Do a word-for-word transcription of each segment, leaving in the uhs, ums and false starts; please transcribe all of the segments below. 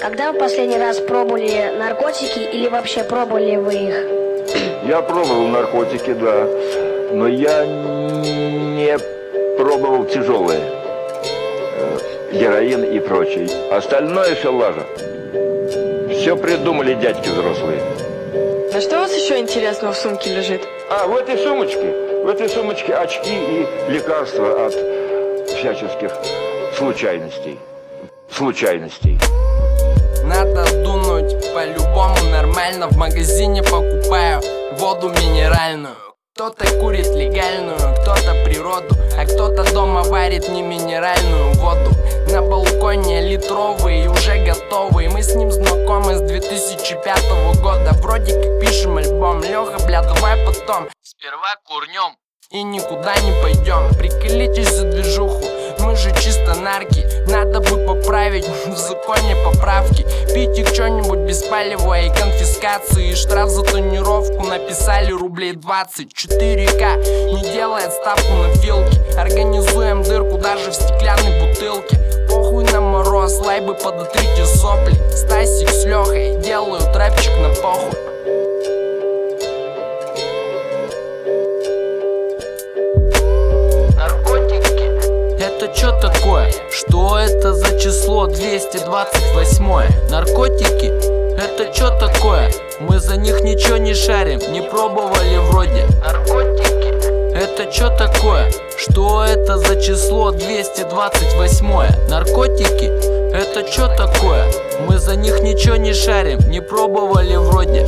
Когда вы последний раз пробовали наркотики или вообще пробовали вы их? Я пробовал наркотики, да, но я не пробовал тяжелые, героин и прочее. Остальное все лажа. Все придумали дядьки взрослые. А что у вас еще интересного в сумке лежит? А, в этой сумочке, в этой сумочке очки и лекарства от всяческих случайностей. Случайностей. Надо дунуть, по-любому нормально. В магазине покупаю воду минеральную. Кто-то курит легальную, кто-то природу, а кто-то дома варит не минеральную воду. На балконе литровый, уже готовый. Мы с ним знакомы с две тысячи пятого года. Вроде как пишем альбом. Леха, бля, давай потом. Сперва курнем и никуда не пойдем. Приколитесь за движуху, мы же чисто нарки. Надо бы поправить в законе поправки. Пить что-нибудь беспалевое и конфискации. Штраф за тонировку написали рублей двадцать. четыре ка не делает ставку на филки. Организуем дырку даже в стеклянной бутылке. Похуй на мороз, лайбы подотрите сопли. Стасик с Лехой делают рэпчик на похуй. Это чё такое? Что это за число двести двадцать восемь? Наркотики? Это чё такое? Мы за них ничего не шарим, не пробовали вроде. Наркотики? Это чё такое? Что это за число двести двадцать восемь? Наркотики? Это чё такое? Мы за них ничего не шарим, не пробовали вроде.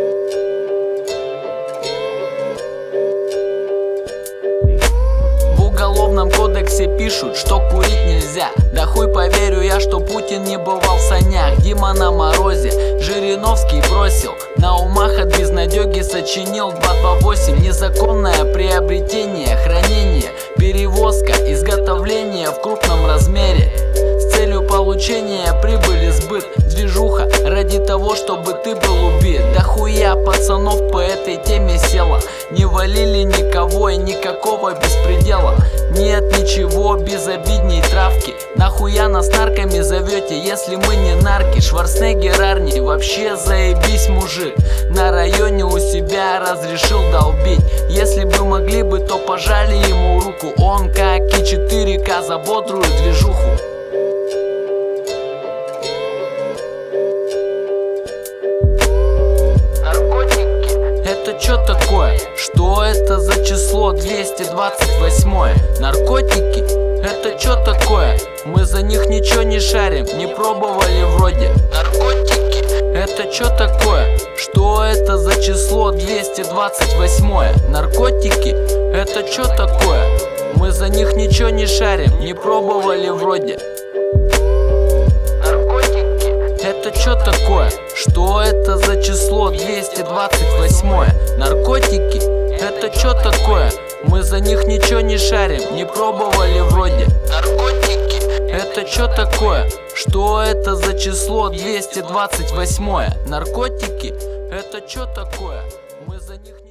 В уголовном кодексе пишут, что курить нельзя. Да хуй поверю я, что Путин не бывал в санях. Дима на морозе, Жириновский бросил. На умах от безнадёги сочинил два два восемь. Незаконное приобретение, хранение, перевозка, изготовление в крупном размере с целью получения прибыли, сбыт, движуха ради того, чтобы ты был убит. Да хуя пацанов по этой теме села. Не валили никого и никакого беспредела. Нет ничего безобидней травки. Нахуя нас нарками зовете, если мы не нарки? Шварценеггер Арни, вообще заебись мужик. На районе у себя разрешил долбить. Если бы могли бы, то пожали ему руку. Он как и четыре ка за бодрую движуху. Это чё такое? Что это за число двести двадцать восемь? Наркотики? Это чё такое? Мы за них ничего не шарим, не пробовали вроде. Наркотики? Это чё такое? Что это за число двести двадцать восемь? Наркотики? Это чё такое? Мы за них ничего не шарим, не пробовали вроде. Это чё такое? Что это за число двести двадцать восемь? Наркотики? Это чё такое? Мы за них ничего не шарим, не пробовали вроде. Наркотики? Это чё такое? Что это за число двести двадцать восемь? Наркотики? Это чё такое? Мы за них